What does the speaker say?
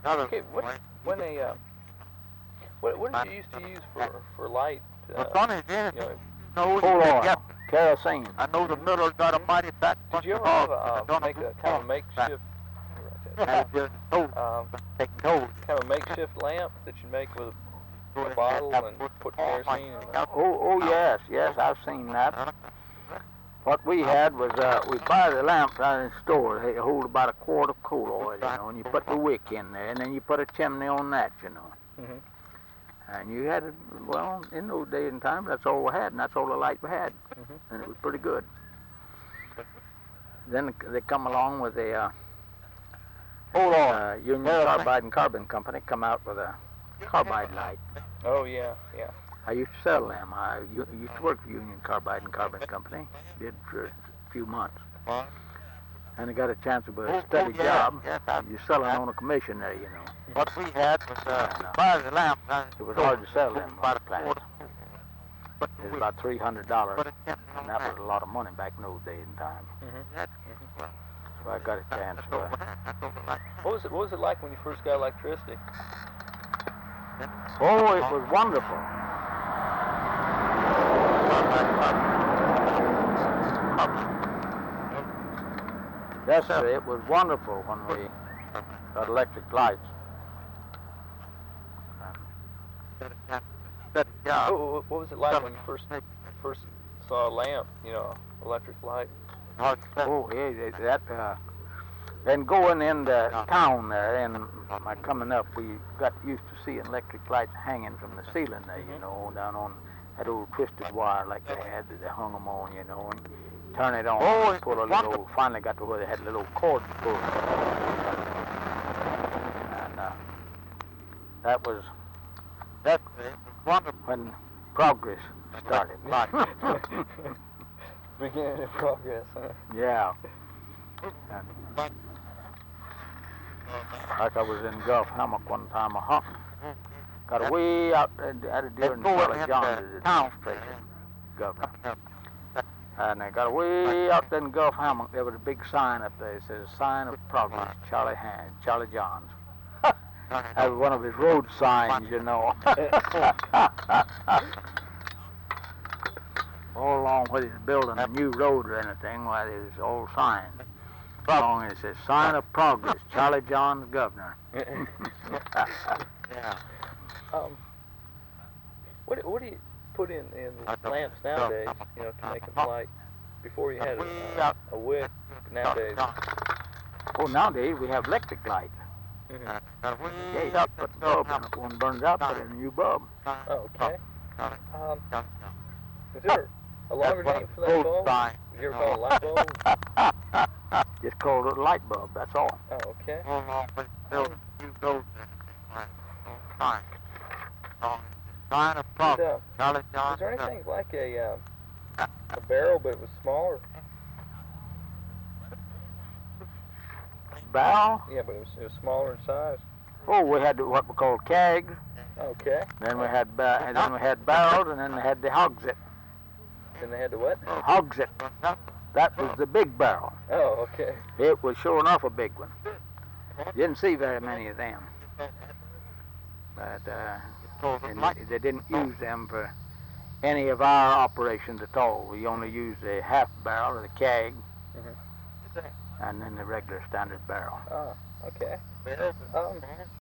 Okay, when what did you used to use for light? Coal oil, kerosene. I know the middle got a mighty fat. Did you ever have make a kind of a makeshift? Kind of a makeshift lamp that you make with a bottle and put kerosene in it? Oh yes, I've seen that. What we had was we buy the lamps out in the store. They hold about a quart of coal oil, and you put the wick in there, and then you put a chimney on that, Mm-hmm. And you had it, well, in those days and times, that's all we had, and that's all the light we had, Mm-hmm. and it was pretty good. Then they come along with a Union Carbide and Carbon Company come out with a carbide light. Oh yeah. I used to sell them. I used to work for Union Carbide and Carbon Company. Did for a few months. And I got a chance of a steady job. You're selling on a commission there, What we had was buy the lamp. It was hard to sell them plants. It was about $300, and that was a lot of money back in those days and times. Mm-hmm. So I got a chance. What was it like when you first got electricity? Oh, it was wonderful. Yes, sir, it was wonderful when we got electric lights. What was it like when you first saw a lamp? Electric light. Oh, yeah, that. And going into town there, and coming up, we got used to seeing electric lights hanging from the ceiling there, down on that old twisted wire like they had that they hung them on, and turn it on, pull a little, finally got to where they had a little cord to pull. And that was when progress started. Beginning of progress, huh? Yeah. And like I was in Gulf Hammock one time hunting. Got away out at a deer in Charlie John, the town station, governor. And I got away out there in Gulf Hammock. There was a big sign up there. It says, "Sign of Progress, Charlie Johns." That was one of his road signs, All along where he's building a new road or anything, why there's all signs. Along it says, "Sign of Progress, Charlie Johns, Governor." Yeah. What do you put in lamps nowadays, to make them light? Before you had a wick, nowadays. Oh, nowadays we have electric light. Mm-hmm. Yeah, you put the bulb in it. One burns out, put in a new bulb. Oh, okay. Is there a longer name for that bulb? You ever call it a light bulb? Just called it a light bulb, that's all. Oh, okay. Sign of Progress, Charlie John. Is there anything like a barrel, but it was smaller? Barrel? Yeah, but it was smaller in size. Oh, we had what we call kegs. Okay. Then we had barrels, and then we had the hogshead. Then they had the what? Hogshead. That was the big barrel. Oh, okay. It was sure enough a big one. Didn't see very many of them. But and they didn't use them for any of our operations at all. We only used the half barrel or the keg, and then the regular standard barrel. Oh, okay.